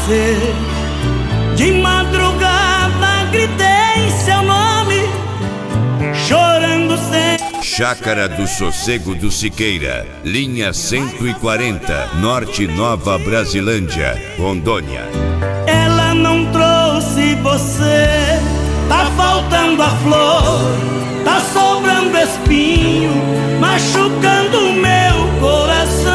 você. De madrugada gritei seu nome, chorando sem. Chácara do Sossego do Siqueira, linha 140, Norte Nova Brasilândia, Rondônia. Ela não trouxe você, tá faltando a flor, tá sobrando espinho, machucando o meu coração.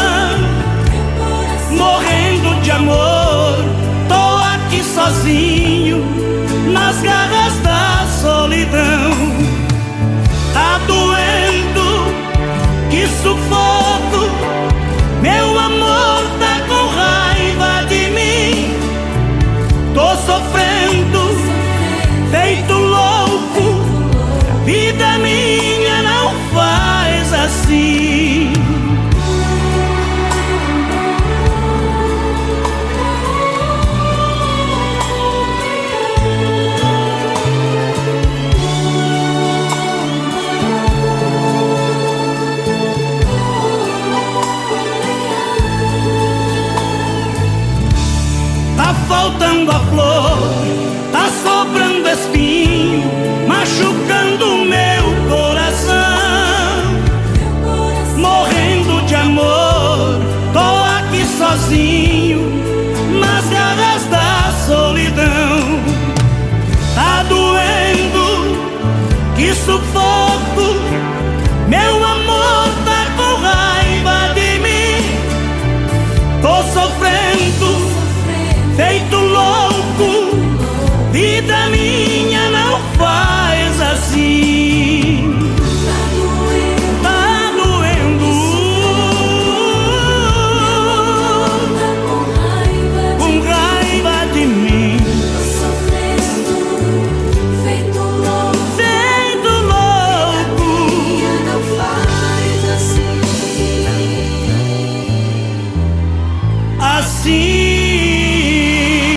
Morrendo de amor, tô aqui sozinho, nas garras da solidão. Tá doendo, que sufoco, meu amor tá com raiva de mim. Tô sofrendo, feito louco, vida minha não faz assim. Tá faltando a flor, tá sobrando espinho, machucando o meu coração. Morrendo de amor, tô aqui sozinho, nas garras da solidão. Tá doendo, que sofrimento,